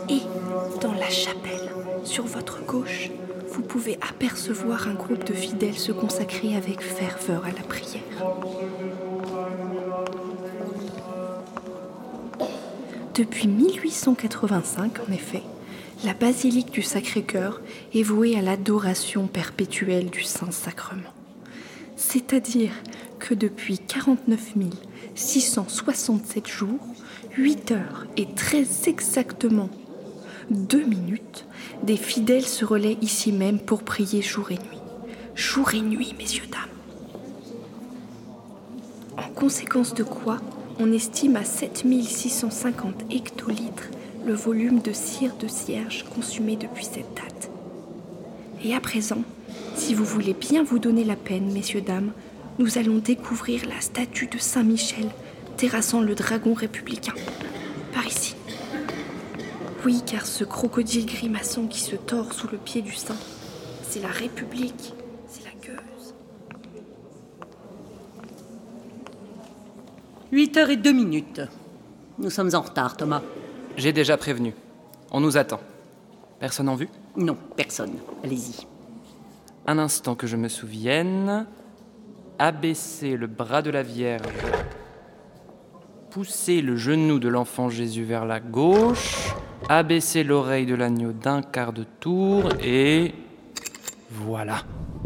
Et dans la chapelle, sur votre gauche, vous pouvez apercevoir un groupe de fidèles se consacrer avec ferveur à la prière. Depuis 1885, en effet, la basilique du Sacré-Cœur est vouée à l'adoration perpétuelle du Saint-Sacrement. C'est-à-dire que depuis 49 667 jours, 8 heures et très exactement 2 minutes, des fidèles se relaient ici même pour prier jour et nuit. Jour et nuit, messieurs, dames. En conséquence de quoi, on estime à 7650 hectolitres le volume de cire de cierge consommé depuis cette date. Et à présent, si vous voulez bien vous donner la peine, messieurs, dames, nous allons découvrir la statue de Saint-Michel terrassant le dragon républicain. Par ici. Oui, car ce crocodile grimaçant qui se tord sous le pied du saint, c'est la République, c'est la gueuse. 8h02. Nous sommes en retard, Thomas. J'ai déjà prévenu. On nous attend. Personne en vue ? Non, personne. Allez-y. Un instant que je me souvienne. Abaisser le bras de la Vierge. Pousser le genou de l'enfant Jésus vers la gauche. Abaisser l'oreille de l'agneau d'un quart de tour et... voilà.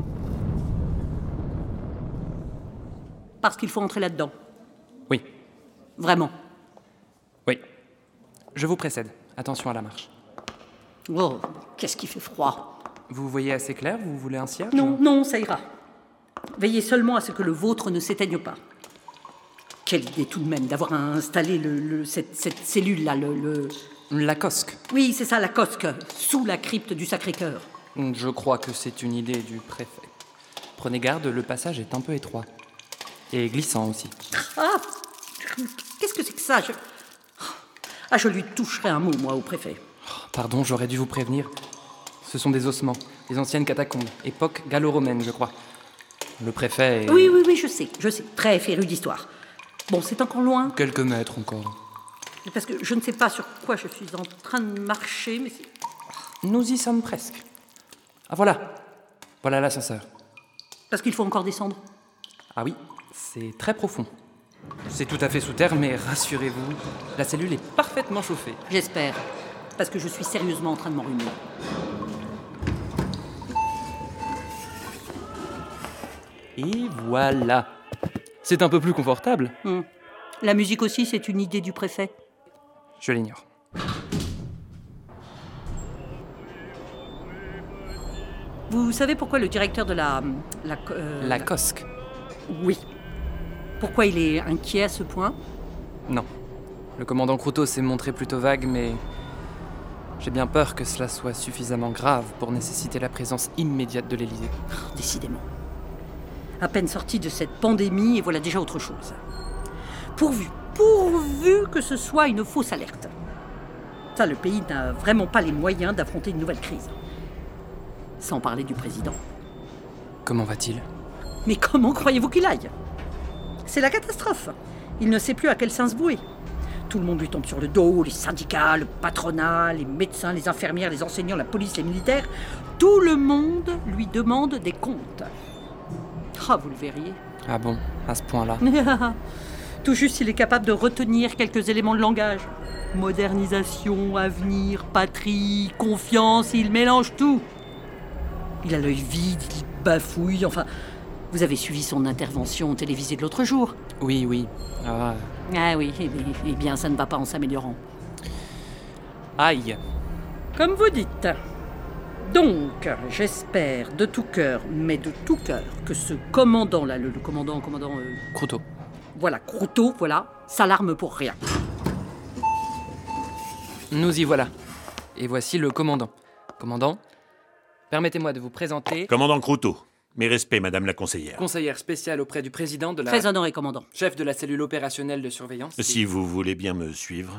Parce qu'il faut entrer là-dedans. Oui. Vraiment. Oui. Je vous précède. Attention à la marche. Oh, qu'est-ce qui fait froid. Vous voyez assez clair ? Vous voulez un cierge ? Non, ça ira. Veillez seulement à ce que le vôtre ne s'éteigne pas. Quelle idée tout de même d'avoir installé cette cellule-là, La cosque. Oui, c'est ça, la cosque, sous la crypte du Sacré-Cœur. Je crois que c'est une idée du préfet. Prenez garde, le passage est un peu étroit. Et glissant aussi. Ah, qu'est-ce que c'est que ça je lui toucherai un mot, moi, au préfet. Pardon, j'aurais dû vous prévenir. Ce sont des ossements, des anciennes catacombes, époque gallo-romaine, je crois. Le préfet est... Oui, je sais. Très féru d'histoire. Bon, c'est encore loin. Quelques mètres encore. Parce que je ne sais pas sur quoi je suis en train de marcher, mais c'est... Nous y sommes presque. Ah voilà. Voilà l'ascenseur. Parce qu'il faut encore descendre. Ah oui, c'est très profond. C'est tout à fait sous terre, mais rassurez-vous, la cellule est parfaitement chauffée. J'espère. Parce que je suis sérieusement en train de m'enrhumer. Et voilà. C'est un peu plus confortable. La musique aussi, c'est une idée du préfet. Je l'ignore. Vous savez pourquoi le directeur de la cosque. Oui. Pourquoi il est inquiet à ce point ? Non. Le commandant Croutot s'est montré plutôt vague, mais... j'ai bien peur que cela soit suffisamment grave pour nécessiter la présence immédiate de l'Élysée. Décidément. À peine sorti de cette pandémie, et voilà déjà autre chose. Pourvu que ce soit une fausse alerte. Ça, le pays n'a vraiment pas les moyens d'affronter une nouvelle crise. Sans parler du président. Comment va-t-il ? Mais comment croyez-vous qu'il aille ? C'est la catastrophe. Il ne sait plus à quel sein se vouer. Tout le monde lui tombe sur le dos, les syndicats, le patronat, les médecins, les infirmières, les enseignants, la police, les militaires. Tout le monde lui demande des comptes. Ah, vous le verriez. Ah bon, à ce point-là ? Tout juste, il est capable de retenir quelques éléments de langage. Modernisation, avenir, patrie, confiance, il mélange tout. Il a l'œil vide, il bafouille, enfin... Vous avez suivi son intervention télévisée de l'autre jour ? Oui. Ah oui, eh bien, ça ne va pas en s'améliorant. Aïe. Comme vous dites. Donc, j'espère de tout cœur, que ce commandant-là, le commandant... Croutot. Voilà, Croutot, s'alarme pour rien. Nous y voilà. Et voici le commandant. Commandant, permettez-moi de vous présenter... Commandant Croutot. Mes respects, madame la conseillère. Conseillère spéciale auprès du président de la... Très honoré, commandant. Chef de la cellule opérationnelle de surveillance. Si vous voulez bien me suivre.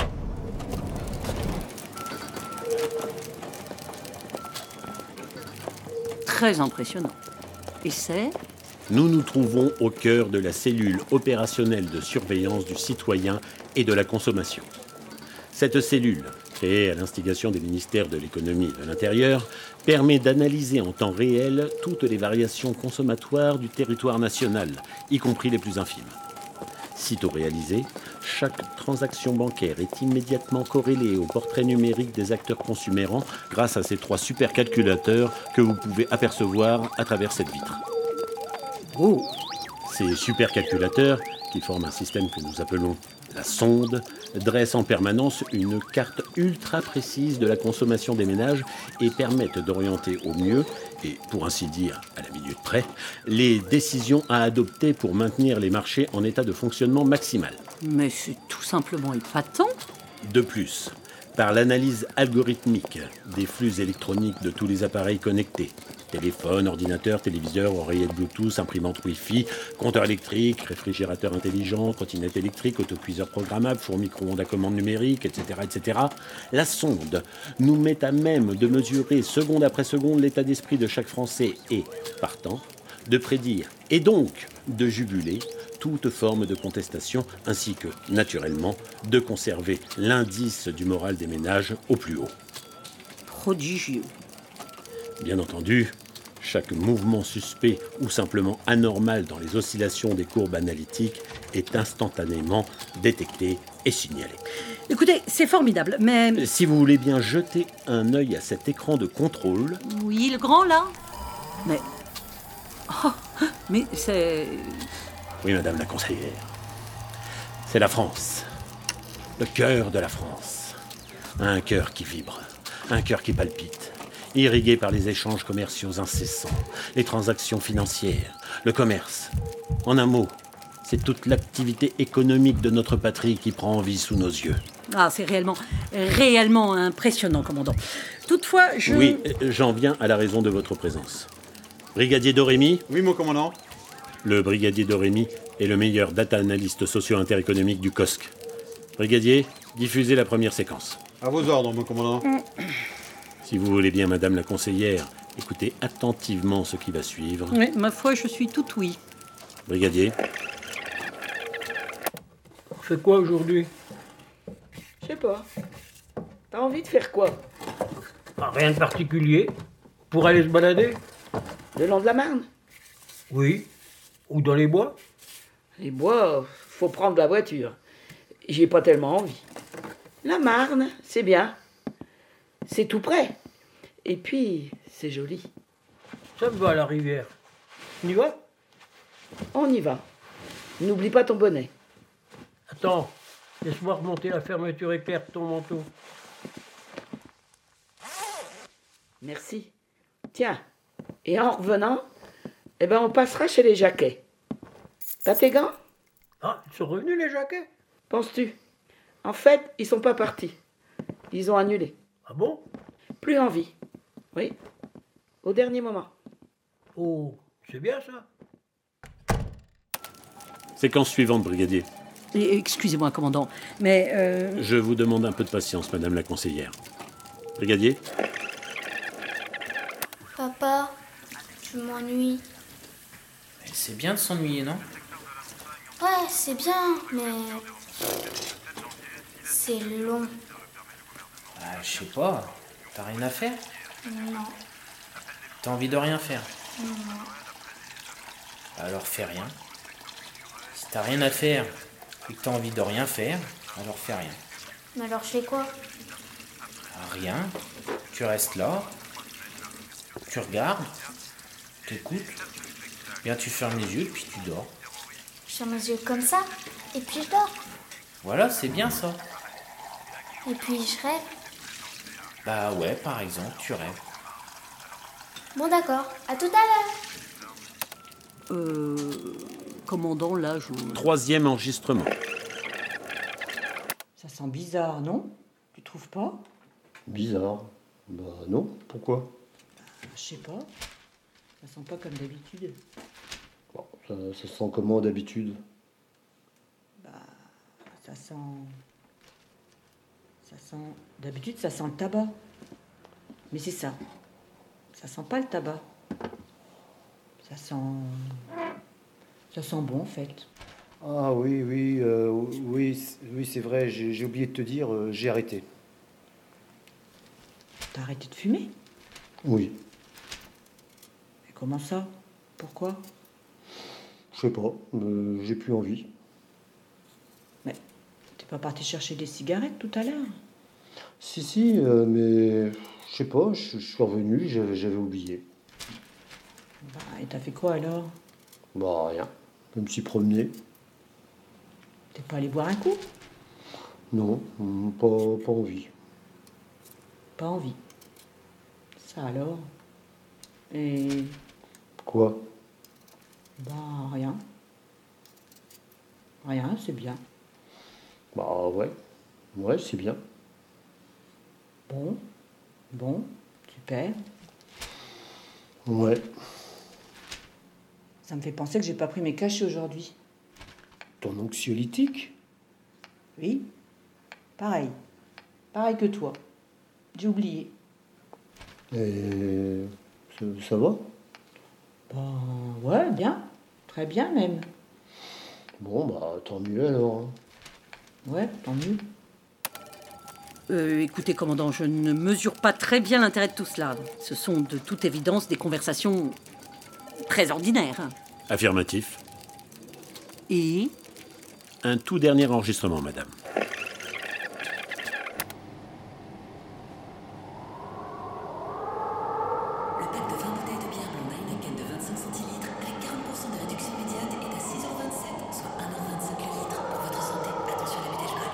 Très impressionnant. Et c'est... Nous nous trouvons au cœur de la cellule opérationnelle de surveillance du citoyen et de la consommation. Cette cellule, créé à l'instigation des ministères de l'économie et de l'intérieur, permet d'analyser en temps réel toutes les variations consommatoires du territoire national, y compris les plus infimes. Sitôt réalisé, chaque transaction bancaire est immédiatement corrélée au portrait numérique des acteurs consumérants grâce à ces 3 supercalculateurs que vous pouvez apercevoir à travers cette vitre. Oh, Ces supercalculateurs, qui forment un système que nous appelons la sonde, dressent en permanence une carte ultra précise de la consommation des ménages et permettent d'orienter au mieux, et pour ainsi dire à la minute près, les décisions à adopter pour maintenir les marchés en état de fonctionnement maximal. mais c'est tout simplement épatant. De plus, par l'analyse algorithmique des flux électroniques de tous les appareils connectés, téléphone, ordinateur, téléviseur, oreillette Bluetooth, imprimante Wi-Fi, compteur électrique, réfrigérateur intelligent, trottinette électrique, autocuiseur programmable, four micro-ondes à commande numérique, etc., la sonde nous met à même de mesurer seconde après seconde l'état d'esprit de chaque Français et, partant, de prédire et donc de juguler toute forme de contestation ainsi que, naturellement, de conserver l'indice du moral des ménages au plus haut. Prodigieux. Bien entendu, chaque mouvement suspect ou simplement anormal dans les oscillations des courbes analytiques est instantanément détecté et signalé. Écoutez, c'est formidable, mais... Si vous voulez bien jeter un œil à cet écran de contrôle, Oui, le grand, là. Mais... Oh, mais c'est... oui, madame la conseillère, c'est la France, le cœur de la France. Un cœur qui vibre, un cœur qui palpite, irrigué par les échanges commerciaux incessants, les transactions financières, le commerce. En un mot, c'est toute l'activité économique de notre patrie qui prend vie sous nos yeux. Ah, c'est réellement impressionnant, commandant. Toutefois, je... Oui, j'en viens à la raison de votre présence. Brigadier Dorémy, Oui, mon commandant. le brigadier Dorémy est le meilleur data analyste socio-interéconomique du COSC. Brigadier, diffusez la première séquence. À vos ordres, mon commandant. Si vous voulez bien, madame la conseillère, écoutez attentivement ce qui va suivre. Oui, ma foi, je suis tout oui. Brigadier, On fait quoi aujourd'hui? Je sais pas. T'as envie de faire quoi? Rien de particulier. Pour aller se balader? Le long de la Marne? Oui. Ou dans les bois? Les bois, faut prendre la voiture. J'ai pas tellement envie. La Marne, c'est bien. C'est tout près. Et puis, c'est joli. Ça me va, la rivière. On y va? On y va. N'oublie pas ton bonnet. Attends, laisse-moi remonter la fermeture éclair de ton manteau. Merci. Tiens, et en revenant, on passera chez les Jacquet. T'as tes gants? Ah, ils sont revenus les jaquets? Penses-tu? En fait, ils sont pas partis. Ils ont annulé. Ah bon? Plus envie. Oui. Au dernier moment. Oh, c'est bien ça. séquence suivante, brigadier. Et, excusez-moi, commandant, mais... Je vous demande un peu de patience, madame la conseillère. Brigadier, Papa, je m'ennuie. Mais c'est bien de s'ennuyer, non? Ouais, c'est bien, mais... c'est long. Je sais pas. T'as rien à faire? Non, T'as envie de rien faire? non. Alors fais rien. Si t'as rien à faire et que t'as envie de rien faire, alors fais rien. Mais alors je fais quoi? Rien. Tu restes là. Tu regardes. T'écoutes. Bien tu fermes les yeux puis tu dors. Je ferme les yeux comme ça, et puis je dors. Voilà, c'est bien ça. Et puis je rêve. Bah ouais, par exemple, tu rêves. Bon d'accord, à tout à l'heure. Commandant, là, je... troisième enregistrement. Ça sent bizarre, non? Tu trouves pas? Bizarre. Bah non, pourquoi? Je sais pas. Ça sent pas comme d'habitude. Bon, ça sent comment d'habitude? Ça sent... D'habitude, ça sent le tabac. Mais c'est ça. Ça sent pas le tabac. Ça sent bon, en fait. Ah oui, c'est vrai, j'ai oublié de te dire, j'ai arrêté. T'as arrêté de fumer? Oui. Mais comment ça? Pourquoi? Je sais pas, j'ai plus envie. Mais t'es pas parti chercher des cigarettes tout à l'heure? Si, mais je sais pas, je suis revenu, j'avais oublié. Bah, et t'as fait quoi alors? Bah rien, je me suis promené. T'es pas allé boire un coup? Non, pas envie. Pas envie. Ça alors? Et... Quoi? Bah rien. Rien, c'est bien. Bah ouais, c'est bien. Bon, super. Ouais. Ça me fait penser que j'ai pas pris mes cachets aujourd'hui. Ton anxiolytique? Oui, pareil que toi. J'ai oublié. Et ça va? Bah ouais, bien. Très bien même. Bon, bah tant mieux alors. Ouais, tant mieux. Écoutez, commandant, je ne mesure pas très bien l'intérêt de tout cela. Ce sont de toute évidence des conversations très ordinaires. Affirmatif. Et Un tout dernier enregistrement, madame. Le pack de 20 bouteilles de bière blonde Heineken de 25 centilitres avec 40% de réduction immédiate est à 6,27 €, soit 1,25 € le litre. Pour votre santé, attention à l'abus d'alcool.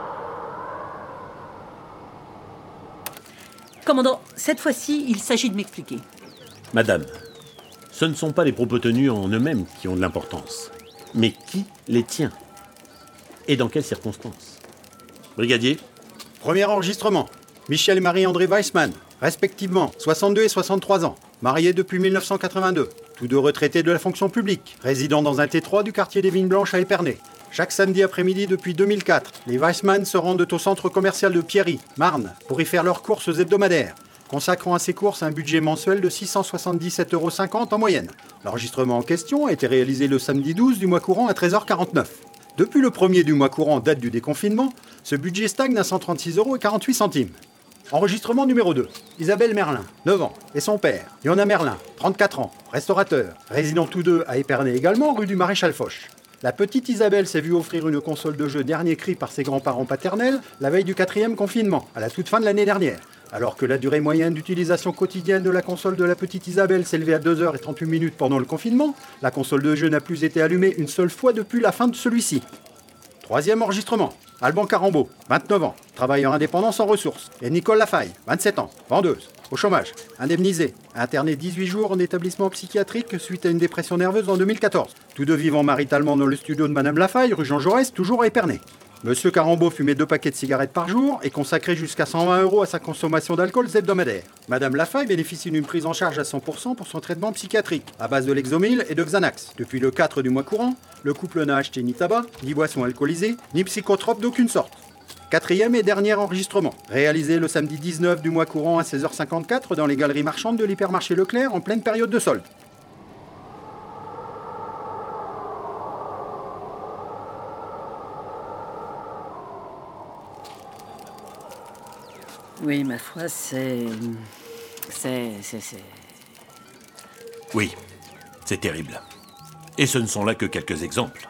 commandant, cette fois-ci, il s'agit de m'expliquer. Madame, ce ne sont pas les propos tenus en eux-mêmes qui ont de l'importance, mais qui les tient. Et dans quelles circonstances? Brigadier? Premier enregistrement. Michel et Marie-André Weissmann, respectivement 62 et 63 ans, mariés depuis 1982, tous deux retraités de la fonction publique, résidant dans un T3 du quartier des Vignes Blanches à Épernay. Chaque samedi après-midi depuis 2004, les Weissmann se rendent au centre commercial de Pierry, Marne, pour y faire leurs courses hebdomadaires, consacrant à ces courses un budget mensuel de 677,50 € en moyenne. L'enregistrement en question a été réalisé le samedi 12 du mois courant à 13h49. Depuis le premier du mois courant, date du déconfinement, ce budget stagne à 136,48 €. Enregistrement numéro 2. Isabelle Merlin, 9 ans, et son père, Yona Merlin, 34 ans, restaurateur, résidant tous deux à Épernay également, rue du Maréchal Foch. La petite Isabelle s'est vue offrir une console de jeu dernier cri par ses grands-parents paternels la veille du 4e confinement, à la toute fin de l'année dernière. Alors que la durée moyenne d'utilisation quotidienne de la console de la petite Isabelle s'élevait à 2h38 pendant le confinement, la console de jeu n'a plus été allumée une seule fois depuis la fin de celui-ci. Troisième enregistrement. Alban Carambeau, 29 ans, travailleur indépendant sans ressources. Et Nicole Lafaille, 27 ans, vendeuse, au chômage, indemnisée, internée 18 jours en établissement psychiatrique suite à une dépression nerveuse en 2014. Tous deux vivant maritalement dans le studio de Madame Lafaille, rue Jean Jaurès, toujours à Épernay. Monsieur Carambeau fumait 2 paquets de cigarettes par jour et consacrait jusqu'à 120 € à sa consommation d'alcool hebdomadaire. Madame Lafaille bénéficie d'une prise en charge à 100% pour son traitement psychiatrique, à base de Lexomil et de Xanax. Depuis le 4 du mois courant, le couple n'a acheté ni tabac, ni boissons alcoolisées, ni psychotropes d'aucune sorte. Quatrième et dernier enregistrement, réalisé le samedi 19 du mois courant à 16h54 dans les galeries marchandes de l'hypermarché Leclerc en pleine période de solde. Oui, ma foi, c'est... Oui, c'est terrible. Et ce ne sont là que quelques exemples.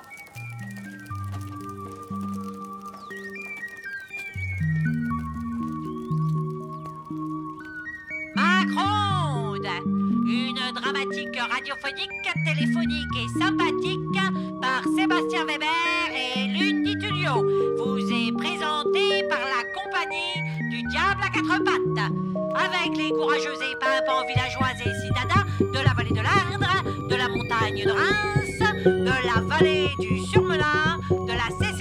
Macronde, une dramatique radiophonique, téléphonique et sympathique par Sébastien Weber et Lundi Tullio vous est présentée par la compagnie du Diable à 4 pattes, avec les courageux et pimpants villageois et citadins de la vallée de l'Erdre, de la montagne de Reims, de la vallée du Surmelin, de la